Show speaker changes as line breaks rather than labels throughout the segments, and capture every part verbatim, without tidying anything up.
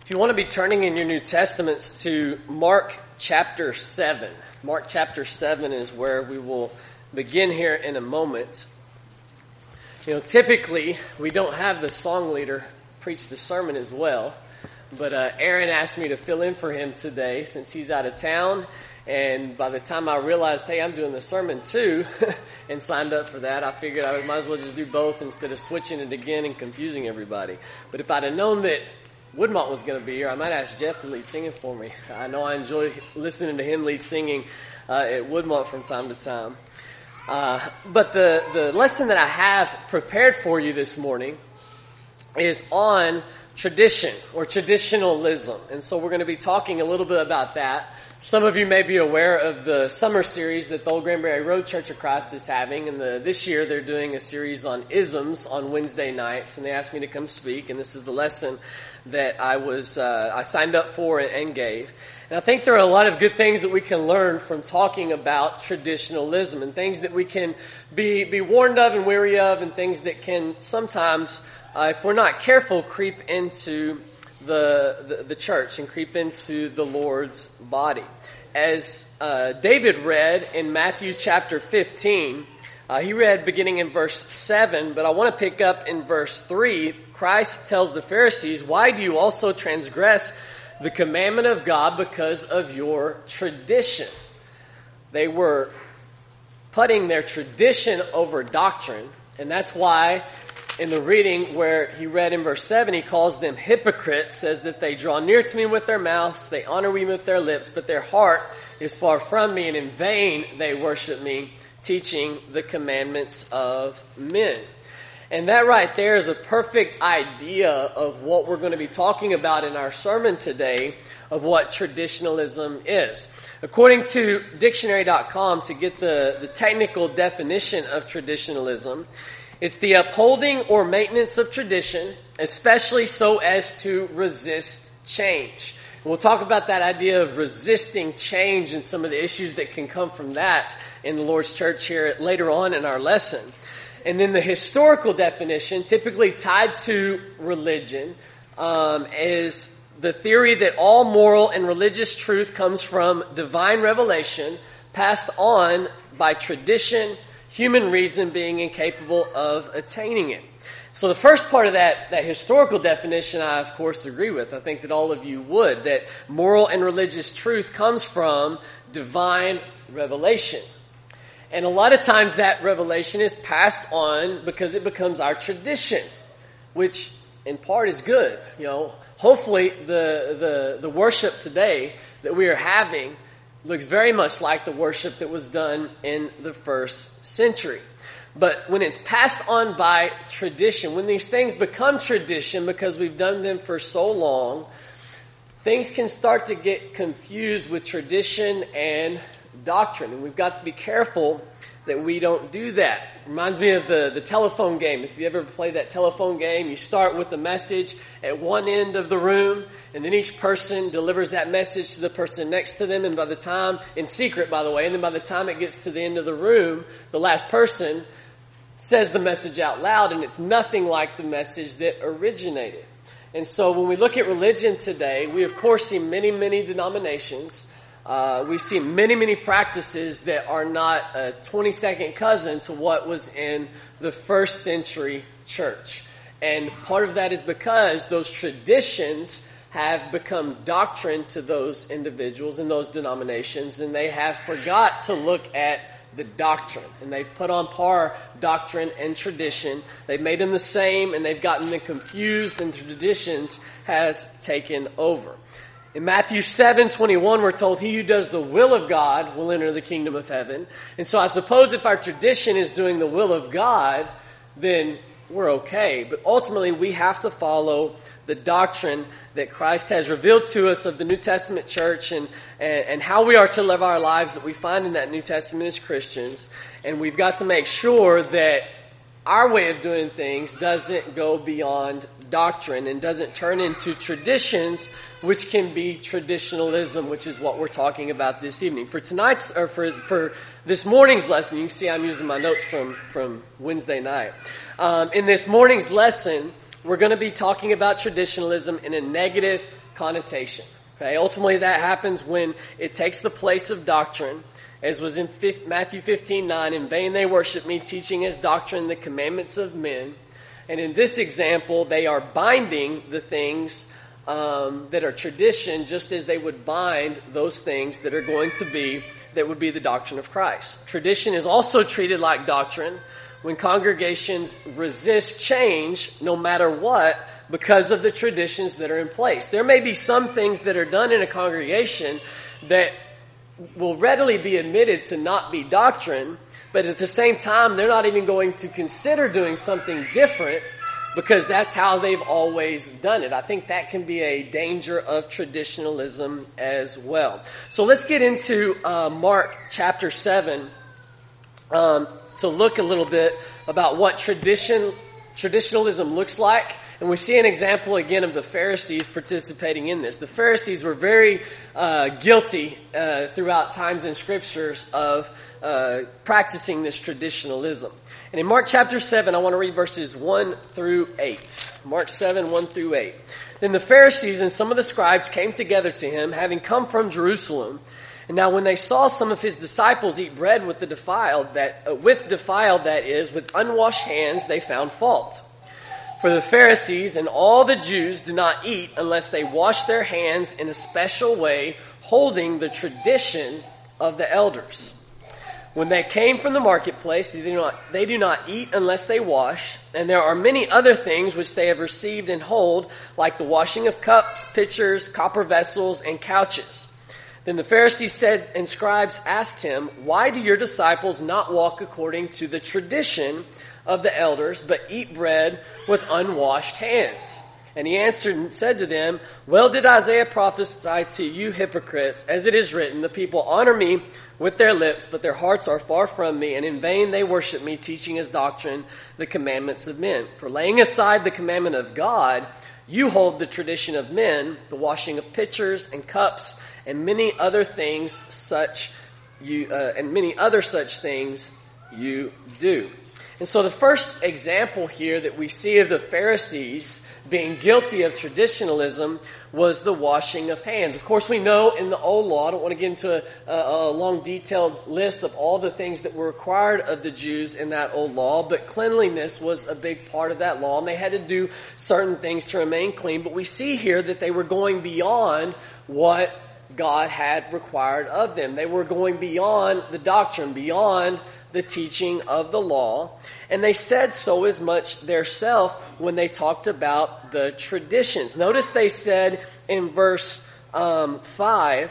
If you want to be turning in your New Testaments to Mark chapter seven, Mark chapter seven is where we will begin here in a moment. You know, typically we don't have the song leader preach the sermon as well, but uh, Aaron asked me to fill in for him today since he's out of town. And by the time I realized, hey, I'm doing the sermon too, and signed up for that, I figured I might as well just do both instead of switching it again and confusing everybody. But if I'd have known that Woodmont was going to be here, I might ask Jeff to lead singing for me. I know I enjoy listening to him lead singing uh, at Woodmont from time to time. Uh, but the, the lesson that I have prepared for you this morning is on tradition or traditionalism. And so we're going to be talking a little bit about that. Some of you may be aware of the summer series that the Old Granbury Road Church of Christ is having. And the, this year they're doing a series on isms on Wednesday nights. And they asked me to come speak. And this is the lesson that I was uh, I signed up for and gave. And I think there are a lot of good things that we can learn from talking about traditionalism and things that we can be, be warned of and wary of, and things that can sometimes, uh, if we're not careful, creep into the, the, the church and creep into the Lord's body. As uh, David read in Matthew chapter fifteen, uh, he read beginning in verse seven, but I want to pick up in verse three. Christ tells the Pharisees, "Why do you also transgress the commandment of God because of your tradition?" They were putting their tradition over doctrine, and that's why in the reading where he read in verse seven, he calls them hypocrites, says that they draw near to me with their mouths, they honor me with their lips, but their heart is far from me, and in vain they worship me, teaching the commandments of men. And that right there is a perfect idea of what we're going to be talking about in our sermon today, of what traditionalism is. According to dictionary dot com, to get the, the technical definition of traditionalism, it's the upholding or maintenance of tradition, especially so as to resist change. And we'll talk about that idea of resisting change and some of the issues that can come from that in the Lord's church here later on in our lesson. And then the historical definition, typically tied to religion, um, is the theory that all moral and religious truth comes from divine revelation passed on by tradition, human reason being incapable of attaining it. So the first part of that, that historical definition, I of course agree with. I think that all of you would, that moral and religious truth comes from divine revelation. And a lot of times that revelation is passed on because it becomes our tradition, which in part is good. You know, hopefully the, the, the worship today that we are having looks very much like the worship that was done in the first century. But when it's passed on by tradition, when these things become tradition because we've done them for so long, things can start to get confused with tradition and doctrine, and we've got to be careful that we don't do that. Reminds me of the, the telephone game. If you ever play that telephone game, you start with the message at one end of the room, and then each person delivers that message to the person next to them, and by the time, in secret by the way, and then by the time it gets to the end of the room, the last person says the message out loud, and it's nothing like the message that originated. And so when we look at religion today, we of course see many, many denominations. Uh, we see many, many practices that are not a twenty-second cousin to what was in the first century church. And part of that is because those traditions have become doctrine to those individuals and those denominations, and they have forgot to look at the doctrine. And they've put on par doctrine and tradition. They've made them the same, and they've gotten them confused, and traditions has taken over. In Matthew seven twenty-one, we're told, "He who does the will of God will enter the kingdom of heaven." And so I suppose if our tradition is doing the will of God, then we're okay. But ultimately, we have to follow the doctrine that Christ has revealed to us of the New Testament church and, and, and how we are to live our lives that we find in that New Testament as Christians. And we've got to make sure that our way of doing things doesn't go beyond doctrine and doesn't turn into traditions, which can be traditionalism, which is what we're talking about this evening. For tonight's, or for, for this morning's lesson, you can see I'm using my notes from, from Wednesday night. Um, in this morning's lesson, we're going to be talking about traditionalism in a negative connotation. Okay, ultimately that happens when it takes the place of doctrine, as was in Matthew fifteen nine, in vain they worship me, teaching as doctrine the commandments of men. And in this example, they are binding the things um, that are tradition, just as they would bind those things that are going to be, that would be the doctrine of Christ. Tradition is also treated like doctrine when congregations resist change, no matter what, because of the traditions that are in place. There may be some things that are done in a congregation that will readily be admitted to not be doctrine, but at the same time, they're not even going to consider doing something different because that's how they've always done it. I think that can be a danger of traditionalism as well. So let's get into uh, Mark chapter seven um, to look a little bit about what tradition traditionalism looks like. And we see an example again of the Pharisees participating in this. The Pharisees were very uh, guilty uh, throughout times in scriptures of uh, practicing this traditionalism. And in Mark chapter seven, I want to read verses one through eight. Mark seven, one through eight. Then the Pharisees and some of the scribes came together to him, having come from Jerusalem. And now when they saw some of his disciples eat bread with the defiled, that uh, with defiled, that is, with unwashed hands, they found fault. For the Pharisees and all the Jews do not eat unless they wash their hands in a special way, holding the tradition of the elders. When they came from the marketplace, they do not, they do not eat unless they wash, and there are many other things which they have received and hold, like the washing of cups, pitchers, copper vessels, and couches. Then the Pharisees said, and scribes asked him, why do your disciples not walk according to the tradition of the elders, but eat bread with unwashed hands? And he answered and said to them, well did Isaiah prophesy to you hypocrites, as it is written, the people honor me with their lips, but their hearts are far from me, and in vain they worship me, teaching as doctrine the commandments of men. For laying aside the commandment of God, you hold the tradition of men, the washing of pitchers and cups, and many other things such you uh, and many other such things you do. And so the first example here that we see of the Pharisees being guilty of traditionalism was the washing of hands. Of course, we know in the old law, I don't want to get into a, a, a long detailed list of all the things that were required of the Jews in that old law, but cleanliness was a big part of that law, and they had to do certain things to remain clean. But we see here that they were going beyond what God had required of them. They were going beyond the doctrine, beyond the teaching of the law. And they said so as much theirself when they talked about the traditions. Notice they said in verse um, five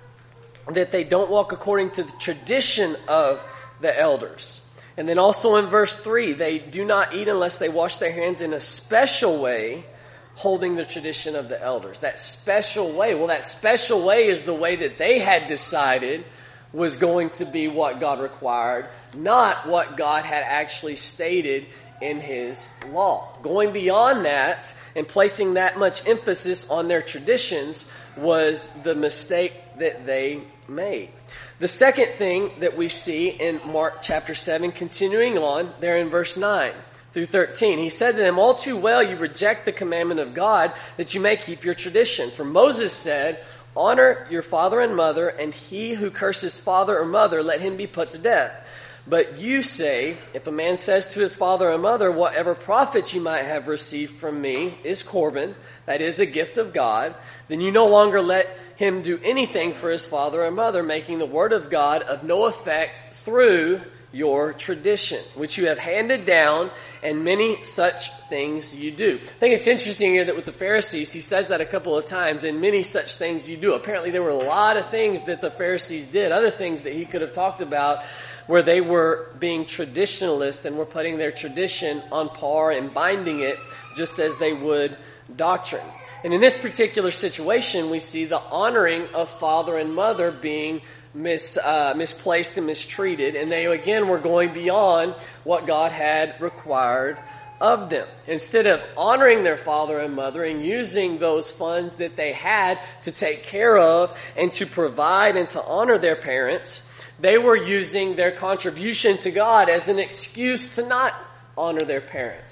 that they don't walk according to the tradition of the elders. And then also in verse three, they do not eat unless they wash their hands in a special way, holding the tradition of the elders. That special way. Well, that special way is the way that they had decided was going to be what God required, not what God had actually stated in his law. Going beyond that and placing that much emphasis on their traditions was the mistake that they made. The second thing that we see in Mark chapter seven, continuing on there in verse nine through thirteen, he said to them, all too well you reject the commandment of God that you may keep your tradition. For Moses said, honor your father and mother, and he who curses father or mother, let him be put to death. But you say, if a man says to his father or mother, whatever profit you might have received from me is Corban, that is a gift of God, then you no longer let him do anything for his father or mother, making the word of God of no effect through your tradition, which you have handed down, and many such things you do. I think it's interesting here that with the Pharisees, he says that a couple of times, and many such things you do. Apparently there were a lot of things that the Pharisees did, other things that he could have talked about, where they were being traditionalist and were putting their tradition on par and binding it just as they would doctrine. And in this particular situation, we see the honoring of father and mother being Mis, uh, misplaced and mistreated, and they again were going beyond what God had required of them. Instead of honoring their father and mother and using those funds that they had to take care of and to provide and to honor their parents, they were using their contribution to God as an excuse to not honor their parents,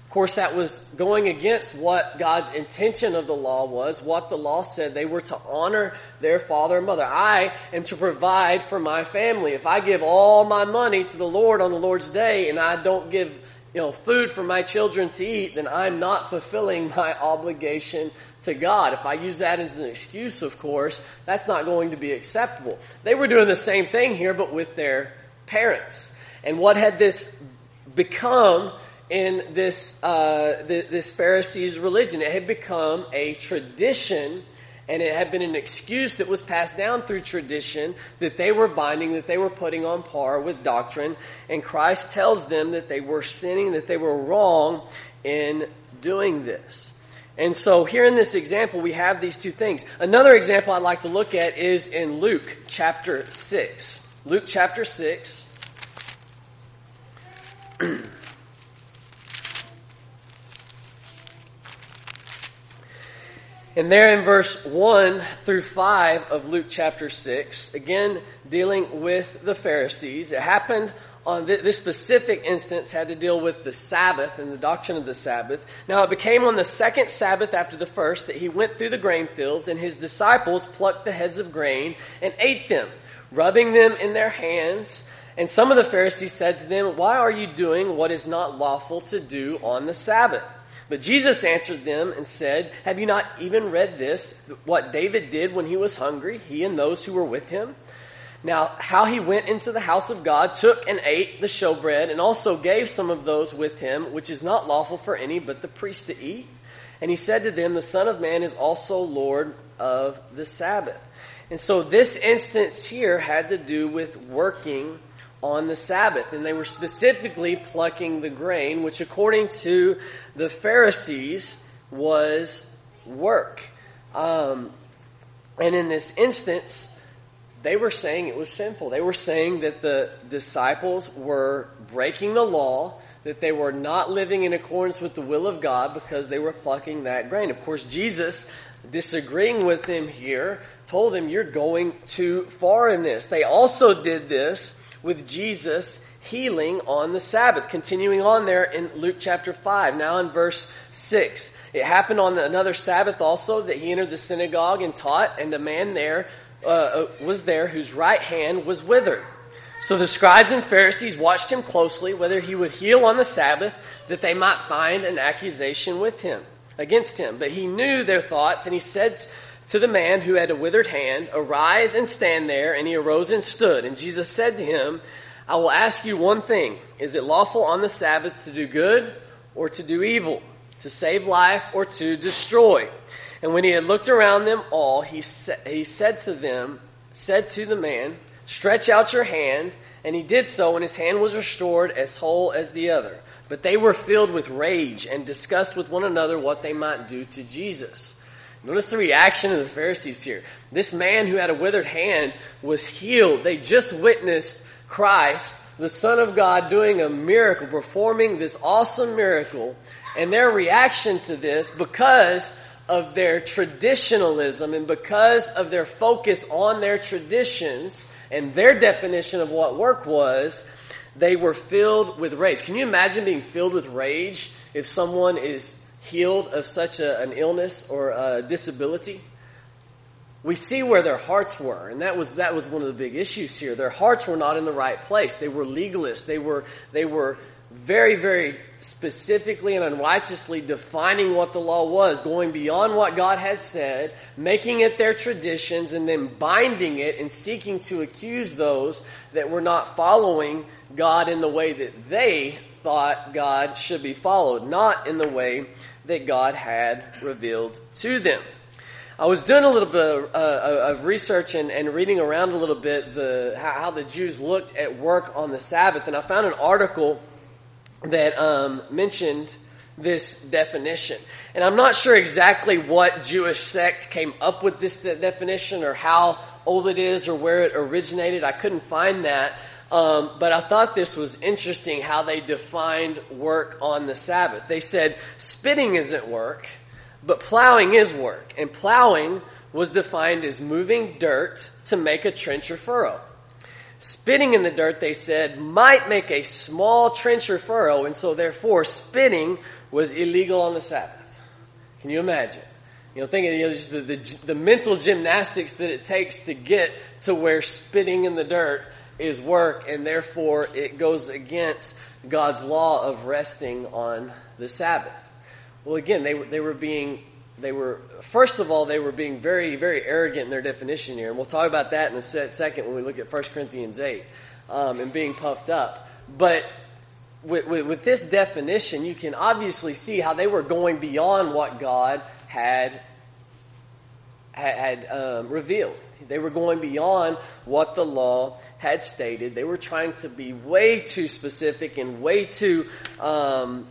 Of course, that was going against what God's intention of the law was, what the law said. They were to honor their father and mother. I am to provide for my family. If I give all my money to the Lord on the Lord's day and I don't give, you know, food for my children to eat, then I'm not fulfilling my obligation to God. If I use that as an excuse, of course, that's not going to be acceptable. They were doing the same thing here, but with their parents. And what had this become in this uh, the, this Pharisees' religion? It had become a tradition, and it had been an excuse that was passed down through tradition that they were binding, that they were putting on par with doctrine. And Christ tells them that they were sinning, that they were wrong in doing this. And so here in this example, we have these two things. Another example I'd like to look at is in Luke chapter six. Luke chapter six. And there in verse one through five of Luke chapter six, again dealing with the Pharisees. It happened on th- this specific instance had to deal with the Sabbath and the doctrine of the Sabbath. Now it became on the second Sabbath after the first that he went through the grain fields, and his disciples plucked the heads of grain and ate them, rubbing them in their hands. And some of the Pharisees said to them, "Why are you doing what is not lawful to do on the Sabbath?" But Jesus answered them and said, "Have you not even read this, what David did when he was hungry, he and those who were with him? Now, how he went into the house of God, took and ate the showbread, and also gave some of those with him, which is not lawful for any but the priest to eat. And he said to them, the Son of Man is also Lord of the Sabbath." And so this instance here had to do with working on the Sabbath. And they were specifically plucking the grain, which according to the Pharisees was work. Um, and in this instance, they were saying it was sinful. They were saying that the disciples were breaking the law, that they were not living in accordance with the will of God because they were plucking that grain. Of course, Jesus, disagreeing with them here, told them, "You're going too far in this." They also did this with Jesus healing on the Sabbath. Continuing on there in Luke chapter five, now in verse six. It happened on another Sabbath also that he entered the synagogue and taught, and a man there uh, was there whose right hand was withered. So the scribes and Pharisees watched him closely, whether he would heal on the Sabbath, that they might find an accusation with him, against him. But he knew their thoughts, and he said to the man who had a withered hand, "Arise and stand there." And he arose and stood. And Jesus said to him, "I will ask you one thing. Is it lawful on the Sabbath to do good or to do evil, to save life or to destroy?" And when he had looked around them all, he sa- he said to them, said to the man, "Stretch out your hand." And he did so, and his hand was restored as whole as the other. But they were filled with rage and discussed with one another what they might do to Jesus. Notice the reaction of the Pharisees here. This man who had a withered hand was healed. They just witnessed Christ, the Son of God, doing a miracle, performing this awesome miracle. And their reaction to this, because of their traditionalism and because of their focus on their traditions and their definition of what work was, they were filled with rage. Can you imagine being filled with rage if someone is healed of such a, an illness or a disability? We see where their hearts were, and that was that was one of the big issues here. Their hearts were not in the right place. They were legalists. They were they were very, very specifically and unrighteously defining what the law was, going beyond what God had said, making it their traditions, and then binding it and seeking to accuse those that were not following God in the way that they thought God should be followed, not in the way that God had revealed to them. I was doing a little bit of, uh, of research and, and reading around a little bit the how, how the Jews looked at work on the Sabbath, and I found an article that um, mentioned this definition. And I'm not sure exactly what Jewish sect came up with this de- definition or how old it is or where it originated. I couldn't find that. Um, but I thought this was interesting how they defined work on the Sabbath. They said spitting isn't work, but plowing is work. And plowing was defined as moving dirt to make a trench or furrow. Spitting in the dirt, they said, might make a small trench or furrow, and so therefore spitting was illegal on the Sabbath. Can you imagine? You know, think of you know, just the, the, the mental gymnastics that it takes to get to where spitting in the dirt is work, and therefore it goes against God's law of resting on the Sabbath. Well, again, they were they were being they were first of all they were being very very arrogant in their definition here, and we'll talk about that in a second when we look at First Corinthians eight um, and being puffed up. But with, with, with this definition, you can obviously see how they were going beyond what God had had, had um, revealed. They were going beyond what the law had stated. They were trying to be way too specific and way too um,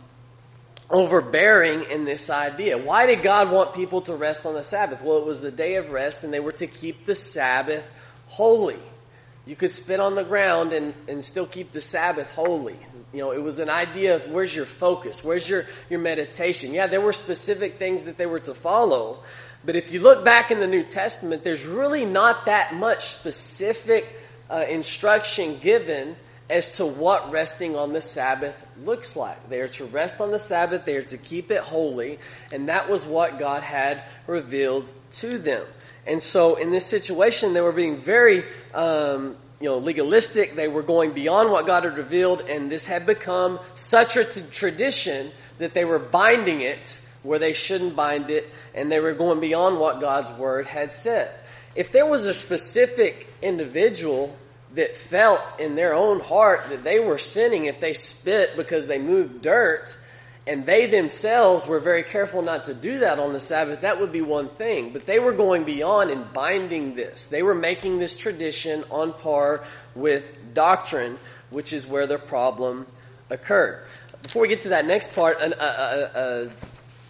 overbearing in this idea. Why did God want people to rest on the Sabbath? Well, it was the day of rest, and they were to keep the Sabbath holy. You could spit on the ground and, and still keep the Sabbath holy. You know, it was an idea of where's your focus? Where's your, your meditation? Yeah, there were specific things that they were to follow. But if you look back in the New Testament, there's really not that much specific uh, instruction given as to what resting on the Sabbath looks like. They are to rest on the Sabbath. They are to keep it holy. And that was what God had revealed to them. And so in this situation, they were being very um, you know, legalistic. They were going beyond what God had revealed. And this had become such a t- tradition that they were binding it where they shouldn't bind it, and they were going beyond what God's Word had said. If there was a specific individual that felt in their own heart that they were sinning if they spit because they moved dirt, and they themselves were very careful not to do that on the Sabbath, that would be one thing. But they were going beyond and binding this. They were making this tradition on par with doctrine, which is where the problem occurred. Before we get to that next part, an, a, a, a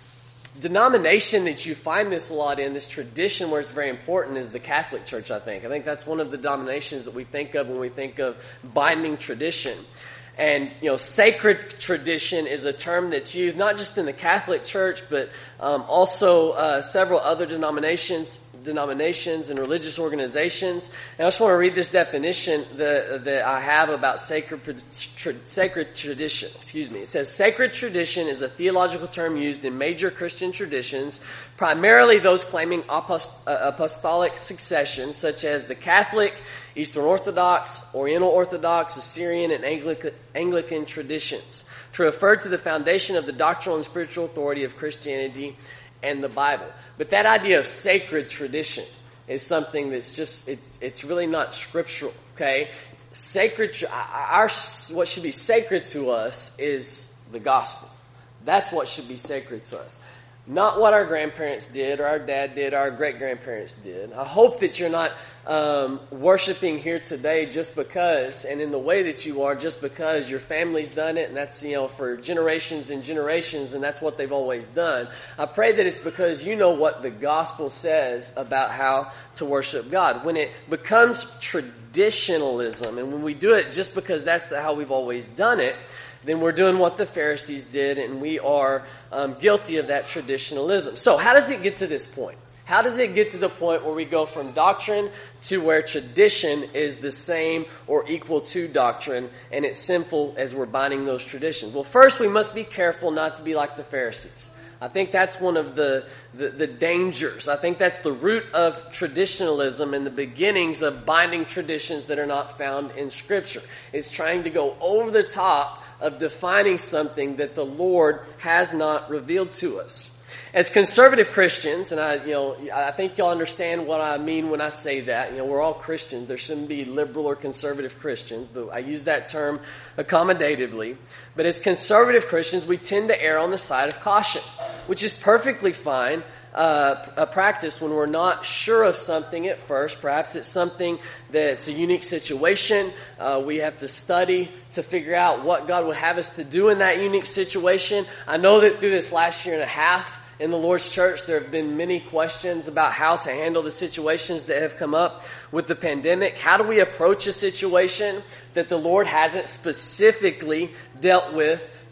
denomination that you find this a lot in, this tradition where it's very important, is the Catholic Church, I think. I think that's one of the denominations that we think of when we think of binding tradition. And, you know, sacred tradition is a term that's used not just in the Catholic Church, but um, also uh, several other denominations denominations and religious organizations. And I just want to read this definition that, that I have about sacred tra- sacred tradition. Excuse me. It says, sacred tradition is a theological term used in major Christian traditions, primarily those claiming apost- uh, apostolic succession, such as the Catholic, Eastern Orthodox, Oriental Orthodox, Assyrian, and Anglican, Anglican traditions, to refer to the foundation of the doctrinal and spiritual authority of Christianity and the Bible. But that idea of sacred tradition is something that's just, it's it's really not scriptural, okay? Sacred, our, what should be sacred to us is the gospel. That's what should be sacred to us. Not what our grandparents did, or our dad did, or our great-grandparents did. I hope that you're not um, worshiping here today just because, and in the way that you are, just because your family's done it, and that's, you know, for generations and generations, and that's what they've always done. I pray that it's because you know what the gospel says about how to worship God. When it becomes traditionalism, and when we do it just because that's the, how we've always done it, then we're doing what the Pharisees did, and we are um, guilty of that traditionalism. So how does it get to this point? How does it get to the point where we go from doctrine to where tradition is the same or equal to doctrine, and it's sinful as we're binding those traditions? Well, first we must be careful not to be like the Pharisees. I think that's one of the, the, the dangers. I think that's the root of traditionalism and the beginnings of binding traditions that are not found in Scripture. It's trying to go over the top of defining something that the Lord has not revealed to us. As conservative Christians, and I, you know, I think y'all understand what I mean when I say that. You know, we're all Christians. There shouldn't be liberal or conservative Christians, but I use that term accommodatively. But as conservative Christians, we tend to err on the side of caution, which is perfectly fine. Uh, a practice when we're not sure of something at first. Perhaps it's something that's a unique situation. Uh, we have to study to figure out what God would have us to do in that unique situation. I know that through this last year and a half in the Lord's church, there have been many questions about how to handle the situations that have come up with the pandemic. How do we approach a situation that the Lord hasn't specifically dealt with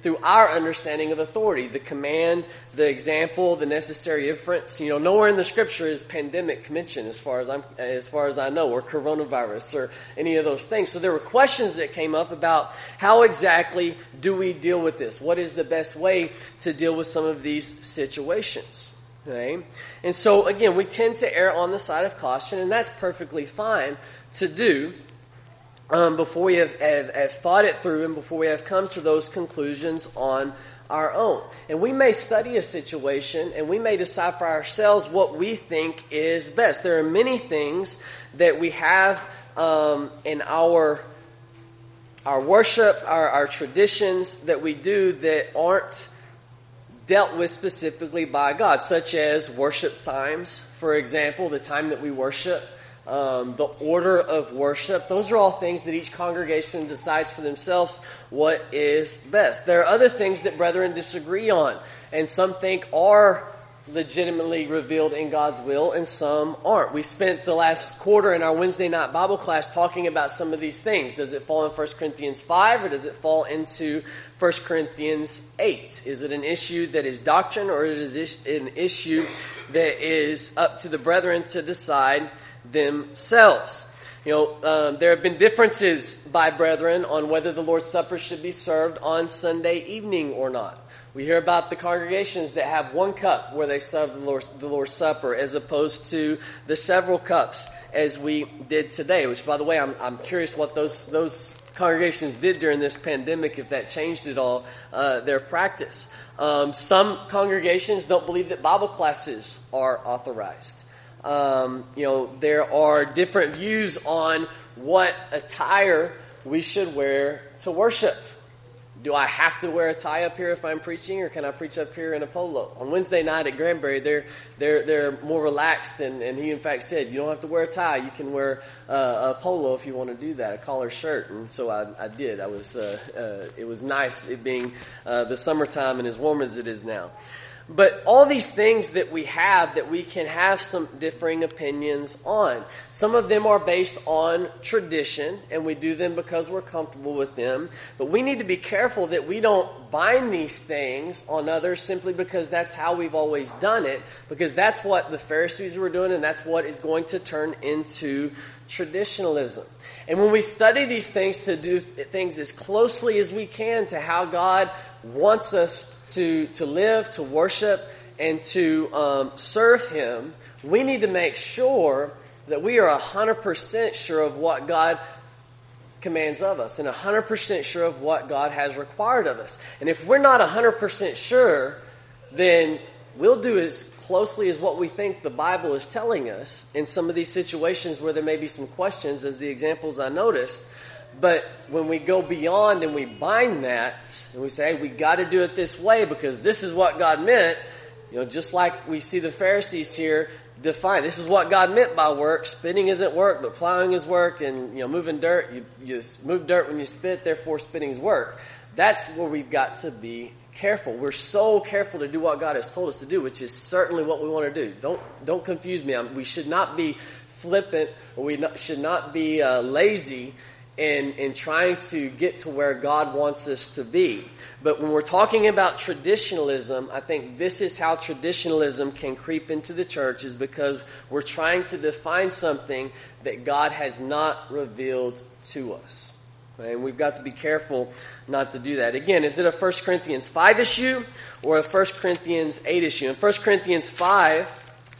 through our understanding of authority, the command, the example, the necessary inference. You know, nowhere in the Scripture is pandemic mentioned, as far as I'm, as far as I know, or coronavirus, or any of those things. So there were questions that came up about how exactly do we deal with this? What is the best way to deal with some of these situations? Okay? And so again, we tend to err on the side of caution, and that's perfectly fine to do. Um, before we have, have, have thought it through and before we have come to those conclusions on our own. And we may study a situation and we may decide for ourselves what we think is best. There are many things that we have um, in our our worship, our, our traditions that we do that aren't dealt with specifically by God, such as worship times, for example, the time that we worship. Um, the order of worship. Those are all things that each congregation decides for themselves what is best. There are other things that brethren disagree on, and some think are legitimately revealed in God's will, and some aren't. We spent the last quarter in our Wednesday night Bible class talking about some of these things. Does it fall in First Corinthians five, or does it fall into First Corinthians eight? Is it an issue that is doctrine, or is it an issue that is up to the brethren to decide themselves? You know, um, there have been differences by brethren on whether the Lord's Supper should be served on Sunday evening or not. We hear about the congregations that have one cup where they serve the Lord's, the Lord's Supper, as opposed to the several cups as we did today. Which, by the way, I'm I'm curious what those those congregations did during this pandemic, if that changed at all uh, their practice. Um, some congregations don't believe that Bible classes are authorized. Um, you know, there are different views on what attire we should wear to worship. Do I have to wear a tie up here if I'm preaching, or can I preach up here in a polo? On Wednesday night at Granbury, they're they're they're more relaxed, and, and he in fact said, you don't have to wear a tie. You can wear uh, a polo if you want to do that, a collar shirt. And so I, I did. I was uh, uh, it was nice, it being uh, the summertime and as warm as it is now. But all these things that we have that we can have some differing opinions on. Some of them are based on tradition, and we do them because we're comfortable with them. But we need to be careful that we don't bind these things on others simply because that's how we've always done it, because that's what the Pharisees were doing, and that's what is going to turn into traditionalism. And when we study these things to do things as closely as we can to how God wants us to, to live, to worship, and to um, serve Him, we need to make sure that we are one hundred percent sure of what God commands of us and one hundred percent sure of what God has required of us. And if we're not one hundred percent sure, then we'll do as closely as what we think the Bible is telling us in some of these situations where there may be some questions, as the examples I noticed. But when we go beyond and we bind that, and we say, hey, we got to do it this way because this is what God meant, you know, just like we see the Pharisees here define, this is what God meant by work. Spitting isn't work, but plowing is work, and you know, moving dirt, you, you move dirt when you spit, therefore spitting is work. That's where we've got to be careful. We're so careful to do what God has told us to do, which is certainly what we want to do. Don't don't confuse me. I'm, we should not be flippant, or we not, should not be uh, lazy in in trying to get to where God wants us to be. But when we're talking about traditionalism, I think this is how traditionalism can creep into the church, is because we're trying to define something that God has not revealed to us. And we've got to be careful not to do that. Again, is it a First Corinthians five issue or a First Corinthians eight issue? In First Corinthians five,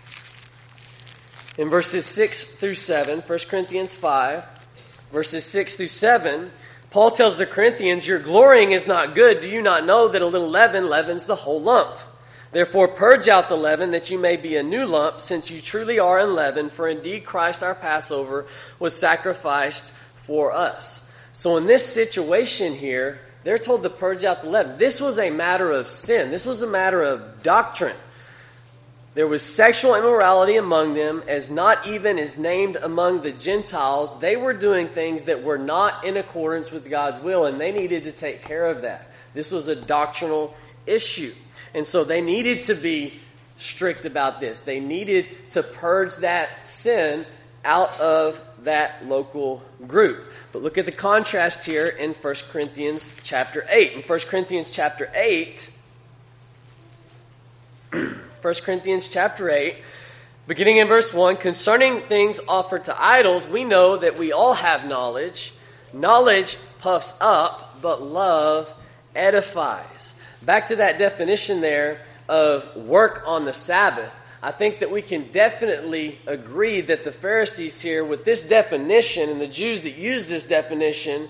in verses six through seven, First Corinthians five, verses six through seven, Paul tells the Corinthians, your glorying is not good. Do you not know that a little leaven leavens the whole lump? Therefore purge out the leaven, that you may be a new lump, since you truly are unleavened. For indeed Christ our Passover was sacrificed for us. So in this situation here, they're told to purge out the leaven. This was a matter of sin. This was a matter of doctrine. There was sexual immorality among them, as not even is named among the Gentiles. They were doing things that were not in accordance with God's will, and they needed to take care of that. This was a doctrinal issue. And so they needed to be strict about this. They needed to purge that sin out of that local group. But look at the contrast here in First Corinthians chapter eight. In First Corinthians chapter eight, First Corinthians chapter eight, beginning in verse one, concerning things offered to idols, we know that we all have knowledge. Knowledge puffs up, but love edifies. Back to that definition there of work on the Sabbath. I think that we can definitely agree that the Pharisees here, with this definition, and the Jews that used this definition,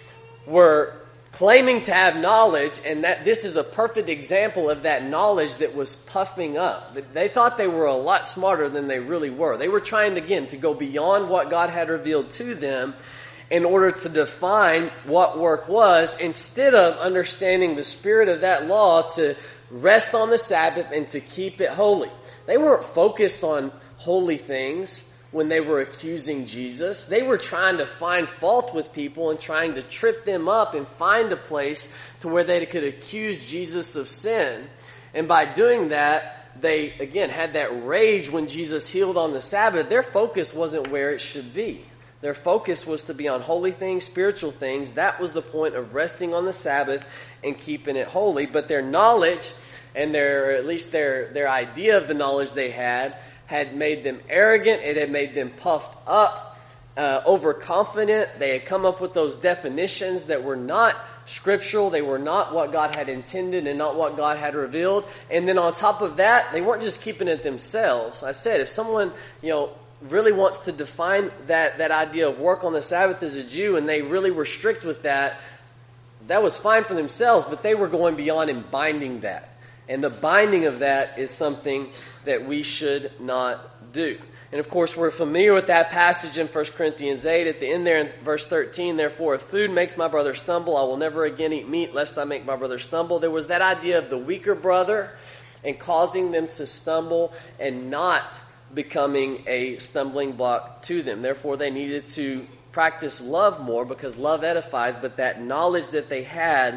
were claiming to have knowledge, and that this is a perfect example of that knowledge that was puffing up. They thought they were a lot smarter than they really were. They were trying, again, to go beyond what God had revealed to them in order to define what work was, instead of understanding the spirit of that law to rest on the Sabbath and to keep it holy. They weren't focused on holy things when they were accusing Jesus. They were trying to find fault with people and trying to trip them up and find a place to where they could accuse Jesus of sin. And by doing that, they, again, had that rage when Jesus healed on the Sabbath. Their focus wasn't where it should be. Their focus was to be on holy things, spiritual things. That was the point of resting on the Sabbath and keeping it holy. But their knowledge, and their, or at least their, their idea of the knowledge they had, had made them arrogant. It had made them puffed up, uh, overconfident. They had come up with those definitions that were not scriptural. They were not what God had intended and not what God had revealed. And then on top of that, they weren't just keeping it themselves. I said, if someone, you know, really wants to define that, that idea of work on the Sabbath as a Jew, and they really were strict with that, that was fine for themselves, but they were going beyond and binding that. And the binding of that is something that we should not do. And of course, we're familiar with that passage in First Corinthians eight. At the end there in verse thirteen, therefore, if food makes my brother stumble, I will never again eat meat, lest I make my brother stumble. There was that idea of the weaker brother and causing them to stumble and not becoming a stumbling block to them. Therefore, they needed to practice love more because love edifies, but that knowledge that they had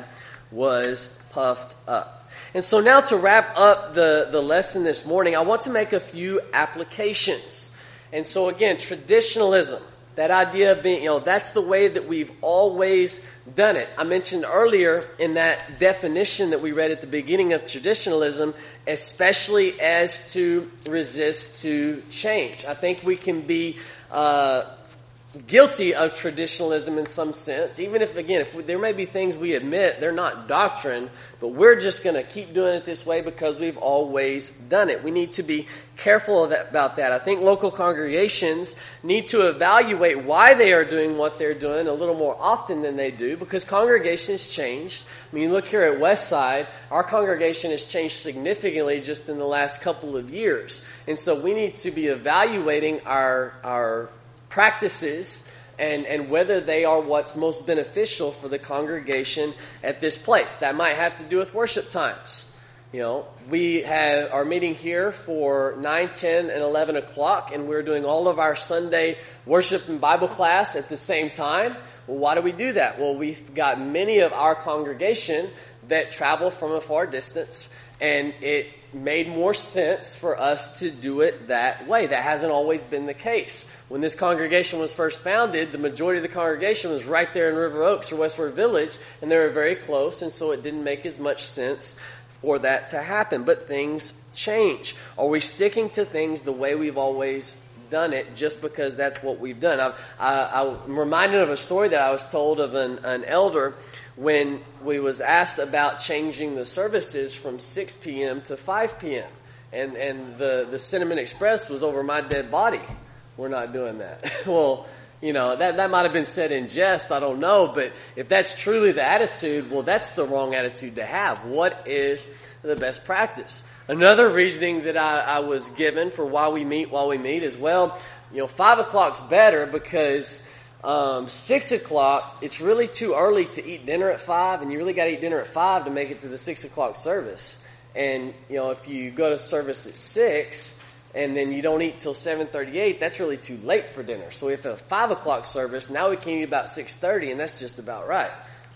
was puffed up. And so now to wrap up the, the lesson this morning, I want to make a few applications. And so again, traditionalism, that idea of being, you know, that's the way that we've always done it. I mentioned earlier in that definition that we read at the beginning of traditionalism, especially as to resist to change. I think we can be uh, guilty of traditionalism in some sense, even if, again, if we, there may be things we admit they're not doctrine, but we're just going to keep doing it this way because we've always done it. We need to be careful of that, about that. I think local congregations need to evaluate why they are doing what they're doing a little more often than they do, because congregations changed. I mean, you look here at Westside, our congregation has changed significantly just in the last couple of years. And so we need to be evaluating our our practices and, and whether they are what's most beneficial for the congregation at this place. That might have to do with worship times. You know, we have our meeting here for nine, ten, and eleven o'clock, and we're doing all of our Sunday worship and Bible class at the same time. Well, why do we do that? Well, we've got many of our congregation that travel from a far distance, and it made more sense for us to do it that way. That hasn't always been the case. When this congregation was first founded, the majority of the congregation was right there in River Oaks or Westward Village, and they were very close, and so it didn't make as much sense for that to happen. But things change. Are we sticking to things the way we've always done it just because that's what we've done? I, I, I'm reminded of a story that I was told of an, an elder when we was asked about changing the services from six p.m. to five p.m. And, and the, the Cinnamon Express was over my dead body. We're not doing that. Well, you know, that, that might have been said in jest, I don't know, but if that's truly the attitude, well, that's the wrong attitude to have. What is the best practice? Another reasoning that I, I was given for why we meet while we meet is, well, you know, five o'clock's better because um, six o'clock, it's really too early to eat dinner at five, and you really got to eat dinner at five to make it to the six o'clock service. And, you know, if you go to service at six and then you don't eat till seven thirty-eight, that's really too late for dinner. So if a five o'clock service, now we can eat about six thirty, and that's just about right.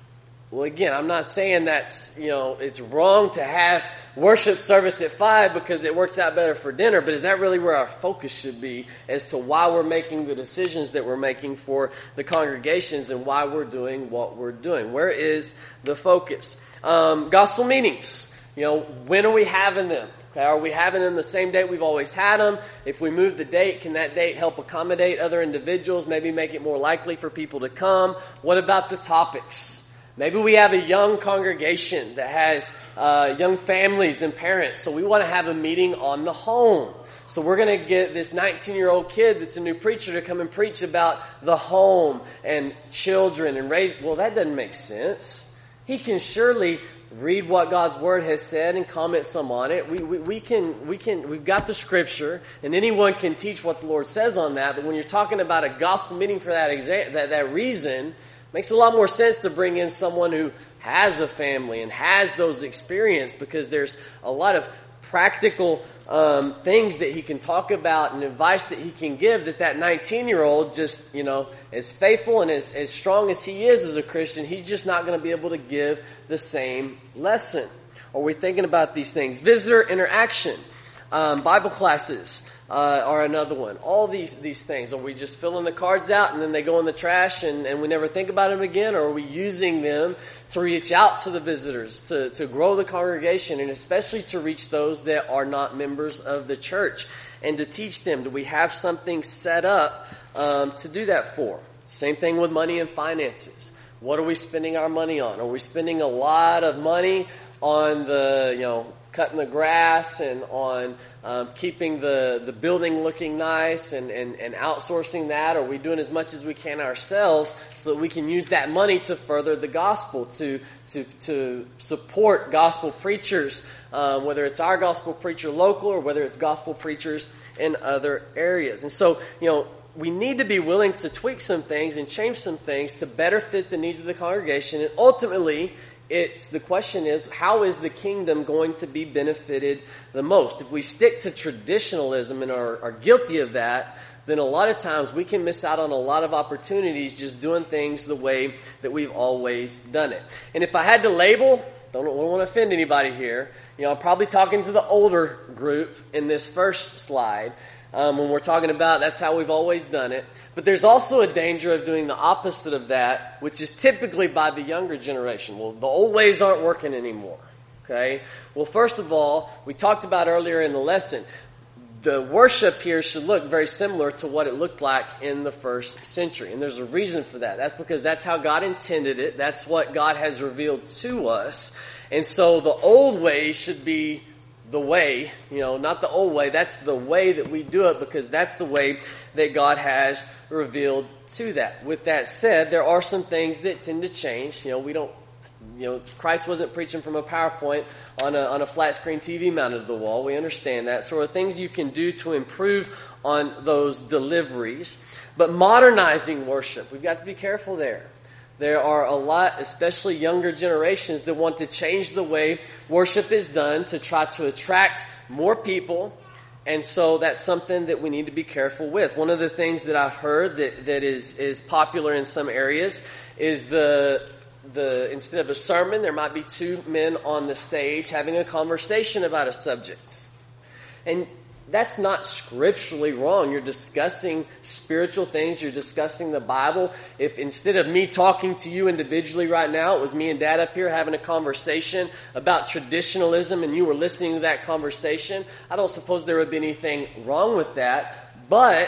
Well, again, I'm not saying that's, you know, it's wrong to have worship service at five because it works out better for dinner, but is that really where our focus should be as to why we're making the decisions that we're making for the congregations and why we're doing what we're doing? Where is the focus? Um, gospel meetings, you know, when are we having them? Okay, are we having them the same date we've always had them? If we move the date, can that date help accommodate other individuals, maybe make it more likely for people to come? What about the topics? Maybe we have a young congregation that has uh, young families and parents, so we want to have a meeting on the home. So we're going to get this nineteen-year-old kid that's a new preacher to come and preach about the home and children and raise. Well, that doesn't make sense. He can surely read what God's Word has said and comment some on it. We, we, we can, we can, we've got the Scripture, and anyone can teach what the Lord says on that. But when you're talking about a gospel meeting for that exa- that, that reason, makes a lot more sense to bring in someone who has a family and has those experiences, because there's a lot of practical um, things that he can talk about and advice that he can give that that nineteen-year-old just, you know, as faithful and as, as strong as he is as a Christian, he's just not going to be able to give the same lesson. Are we thinking about these things? Visitor interaction, um, Bible classes. Uh, are another one. All these these things. Are we just filling the cards out and then they go in the trash and, and we never think about them again? Or are we using them to reach out to the visitors, to, to grow the congregation, and especially to reach those that are not members of the church and to teach them? Do we have something set up um, to do that for? Same thing with money and finances. What are we spending our money on? Are we spending a lot of money on the, you know, cutting the grass and on um, keeping the, the building looking nice and, and, and outsourcing that? Or are we doing as much as we can ourselves so that we can use that money to further the gospel, to to, to support gospel preachers, um, whether it's our gospel preacher local or whether it's gospel preachers in other areas? And so, you know, we need to be willing to tweak some things and change some things to better fit the needs of the congregation. And ultimately, It's the question is, how is the kingdom going to be benefited the most? If we stick to traditionalism and are, are guilty of that, then a lot of times we can miss out on a lot of opportunities just doing things the way that we've always done it. And if I had to label, don't, don't want to offend anybody here, you know, I'm probably talking to the older group in this first slide. Um, when we're talking about that's how we've always done it. But there's also a danger of doing the opposite of that, which is typically by the younger generation. Well, the old ways aren't working anymore. Okay? Well, first of all, we talked about earlier in the lesson, the worship here should look very similar to what it looked like in the first century. And there's a reason for that. That's because that's how God intended it. That's what God has revealed to us. And so the old way should be the way, you know, not the old way. That's the way that we do it because that's the way that God has revealed to that. With that said, there are some things that tend to change. You know, we don't, you know, Christ wasn't preaching from a PowerPoint on a, on a flat screen T V mounted to the wall. We understand that. So there are things you can do to improve on those deliveries. But modernizing worship, we've got to be careful there. There are a lot, especially younger generations, that want to change the way worship is done to try to attract more people. And so that's something that we need to be careful with. One of the things that I've heard that, that is, is popular in some areas is the, the instead of a sermon, there might be two men on the stage having a conversation about a subject. And that's not scripturally wrong. You're discussing spiritual things. You're discussing the Bible. If instead of me talking to you individually right now, it was me and Dad up here having a conversation about traditionalism and you were listening to that conversation, I don't suppose there would be anything wrong with that. But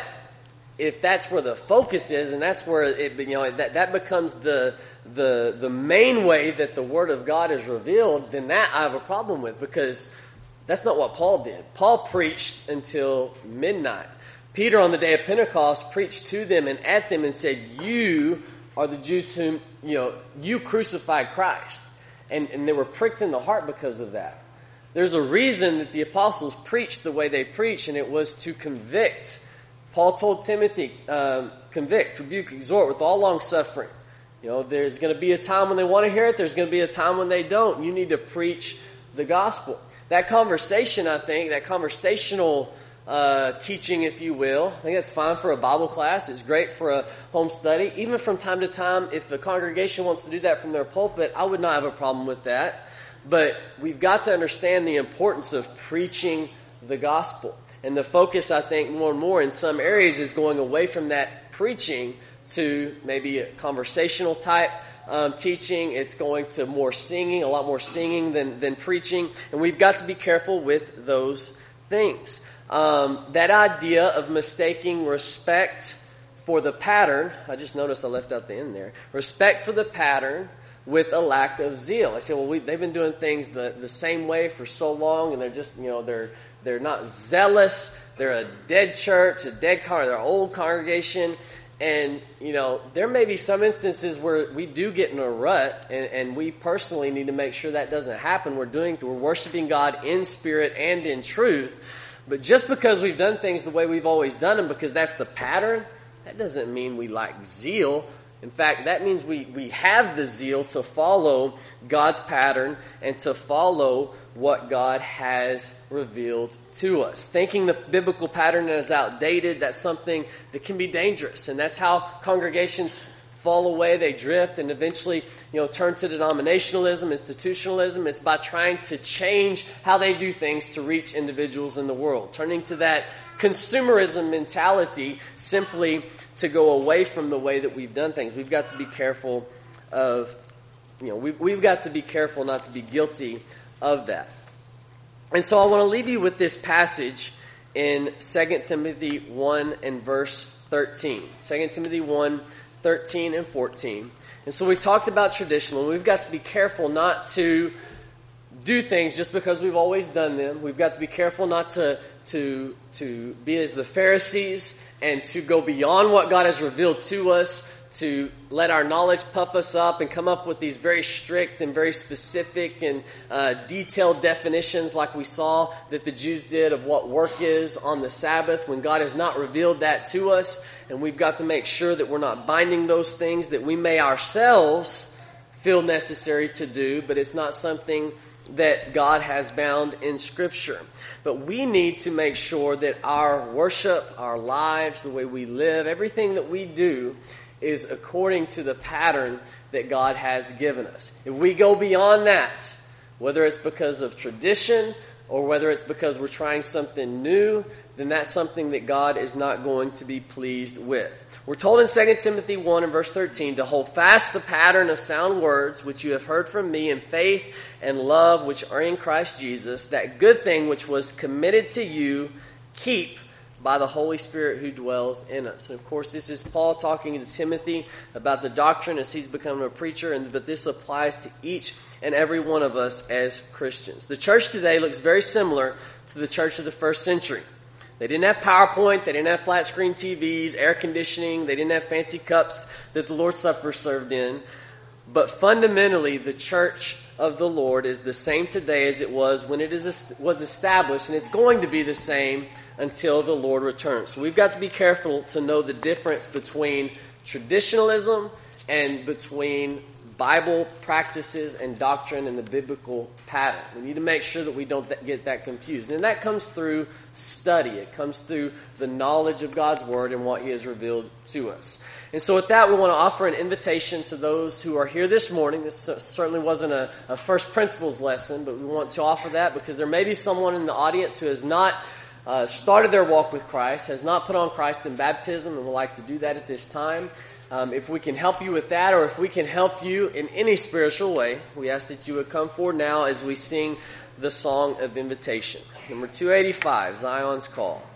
if that's where the focus is and that's where it, you know, that, that becomes the, the, the main way that the Word of God is revealed, then that I have a problem with, because that's not what Paul did. Paul preached until midnight. Peter on the day of Pentecost preached to them and at them and said, you are the Jews whom, you know, you crucified Christ. And, and they were pricked in the heart because of that. There's a reason that the apostles preached the way they preached, and it was to convict. Paul told Timothy, um, convict, rebuke, exhort with all long suffering. You know, there's going to be a time when they want to hear it. There's going to be a time when they don't. You need to preach the gospel. That conversation, I think, that conversational uh, teaching, if you will. I think that's fine for a Bible class. It's great for a home study. Even from time to time, if a congregation wants to do that from their pulpit, I would not have a problem with that. But we've got to understand the importance of preaching the gospel. And the focus, I think, more and more in some areas is going away from that preaching to maybe a conversational type um, teaching. It's going to more singing, a lot more singing than, than preaching. And we've got to be careful with those things. Um, that idea of mistaking respect for the pattern, I just noticed I left out the end there, respect for the pattern with a lack of zeal. I say, well, we, they've been doing things the, the same way for so long, and they're just, you know, they're they're not zealous. They're a dead church, a dead con, they're an old congregation, and you know, there may be some instances where we do get in a rut, and, and we personally need to make sure that doesn't happen. We're doing, we're worshiping God in spirit and in truth. But just because we've done things the way we've always done them, because that's the pattern, that doesn't mean we lack zeal. In fact, that means we, we have the zeal to follow God's pattern and to follow what God has revealed to us. Thinking the biblical pattern is outdated, that's something that can be dangerous. And that's how congregations fall away, they drift, and eventually, you know, turn to denominationalism, institutionalism. It's by trying to change how they do things to reach individuals in the world. Turning to that consumerism mentality simply to go away from the way that we've done things. We've got to be careful of, you know, we've, we've got to be careful not to be guilty of that. And so I want to leave you with this passage in Second Timothy one and verse thirteen. Second Timothy one, thirteen and fourteen. And so we've talked about tradition, and we've got to be careful not to do things just because we've always done them. We've got to be careful not to to to be as the Pharisees and to go beyond what God has revealed to us, to let our knowledge puff us up and come up with these very strict and very specific and uh, detailed definitions like we saw that the Jews did of what work is on the Sabbath when God has not revealed that to us. And we've got to make sure that we're not binding those things that we may ourselves feel necessary to do, but it's not something that God has bound in Scripture. But we need to make sure that our worship, our lives, the way we live, everything that we do is according to the pattern that God has given us. If we go beyond that, whether it's because of tradition or whether it's because we're trying something new, then that's something that God is not going to be pleased with. We're told in Second Timothy one and verse thirteen to hold fast the pattern of sound words which you have heard from me in faith and love which are in Christ Jesus. That good thing which was committed to you, keep by the Holy Spirit who dwells in us. And of course, this is Paul talking to Timothy about the doctrine as he's becoming a preacher, and but this applies to each and every one of us as Christians. The church today looks very similar to the church of the first century. They didn't have PowerPoint, they didn't have flat screen T Vs, air conditioning, they didn't have fancy cups that the Lord's Supper served in. But fundamentally, the church of the Lord is the same today as it was when it is was established, and it's going to be the same until the Lord returns. So we've got to be careful to know the difference between traditionalism and between Bible practices and doctrine and the biblical pattern. We need to make sure that we don't th- get that confused. And that comes through study. It comes through the knowledge of God's Word and what He has revealed to us. And so with that, we want to offer an invitation to those who are here this morning. This certainly wasn't a, a first principles lesson, but we want to offer that because there may be someone in the audience who has not uh, started their walk with Christ, has not put on Christ in baptism, and would like to do that at this time. Um, if we can help you with that, or if we can help you in any spiritual way, we ask that you would come forward now as we sing the song of invitation. Number two eighty-five, Zion's Call.